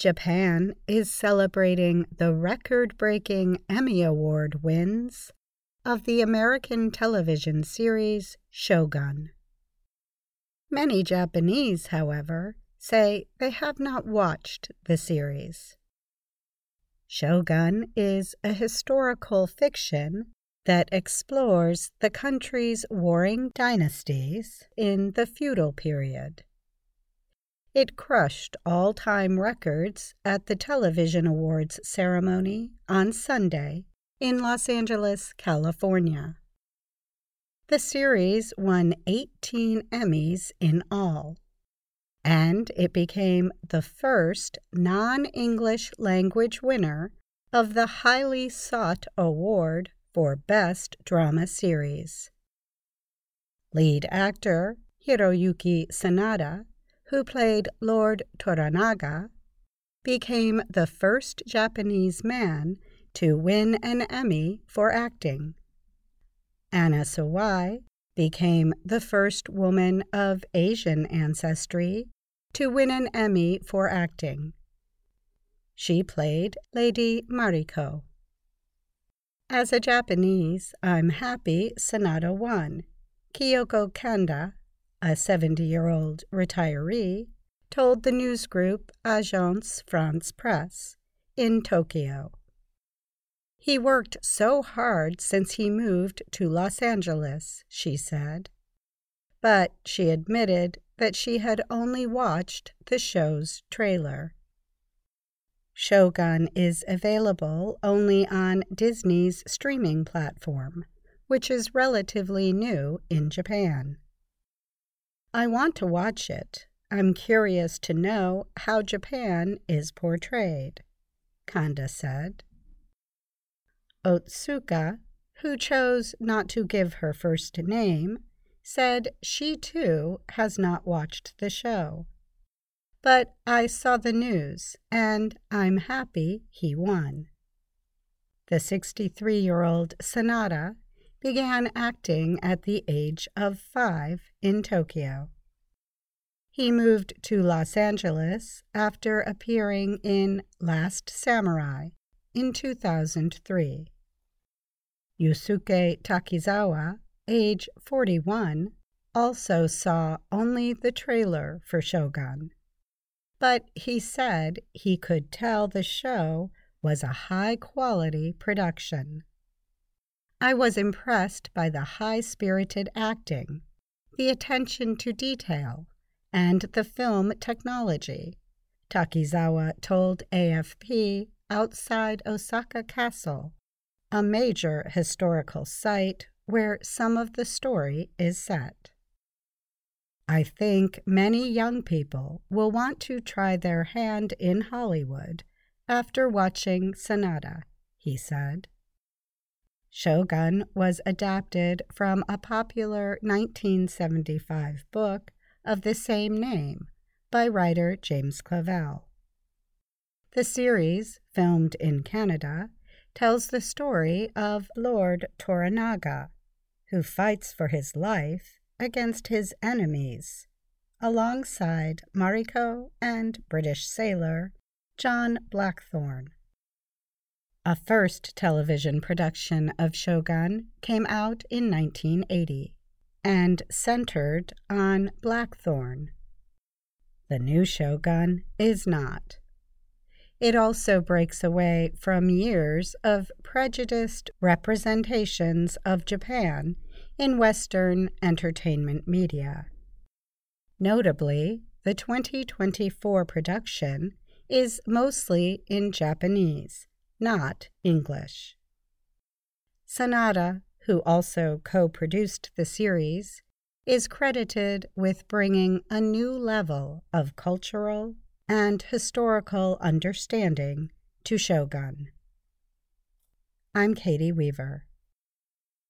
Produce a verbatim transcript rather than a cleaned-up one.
Japan is celebrating the record-breaking Emmy Award wins of the American television series Shogun. Many Japanese, however, say they have not watched the series. Shogun is a historical fiction that explores the country's warring dynasties in the feudal period. It crushed all-time records at the Television Awards ceremony on Sunday in Los Angeles, California. The series won eighteen Emmys in all, and it became the first non-English language winner of the highly sought award for Best Drama Series. Lead actor Hiroyuki Sanada, who played Lord Toranaga, became the first Japanese man to win an Emmy for acting. Anna Sawai became the first woman of Asian ancestry to win an Emmy for acting. She played Lady Mariko. As a Japanese, I'm happy Sanada won, Kyoko Kanda, a seventy-year-old retiree, told the news group Agence France-Presse in Tokyo. He worked so hard since he moved to Los Angeles, she said. But she admitted that she had only watched the show's trailer. Shogun is available only on Disney's streaming platform, which is relatively new in Japan. I want to watch it. I'm curious to know how Japan is portrayed, Kanda said. Otsuka, who chose not to give her first name, said she too has not watched the show. But I saw the news, and I'm happy he won. The sixty-three-year-old Sanada began acting at the age of five in Tokyo. He moved to Los Angeles after appearing in Last Samurai in two thousand three. Yusuke Takizawa, age forty-one, also saw only the trailer for Shogun. But he said he could tell the show was a high-quality production. I was impressed by the high-spirited acting, the attention to detail, and the film technology, Takizawa told A F P outside Osaka Castle, a major historical site where some of the story is set. I think many young people will want to try their hand in Hollywood after watching Sanada, he said. Shogun was adapted from a popular nineteen seventy-five book of the same name by writer James Clavell. The series, filmed in Canada, tells the story of Lord Toranaga, who fights for his life against his enemies, alongside Mariko and British sailor John Blackthorne. A first television production of Shogun came out in nineteen eighty and centered on Blackthorne. The new Shogun is not. It also breaks away from years of prejudiced representations of Japan in Western entertainment media. Notably, the twenty twenty-four production is mostly in Japanese, not English. Sanada, who also co-produced the series, is credited with bringing a new level of cultural and historical understanding to Shogun. I'm Katie Weaver.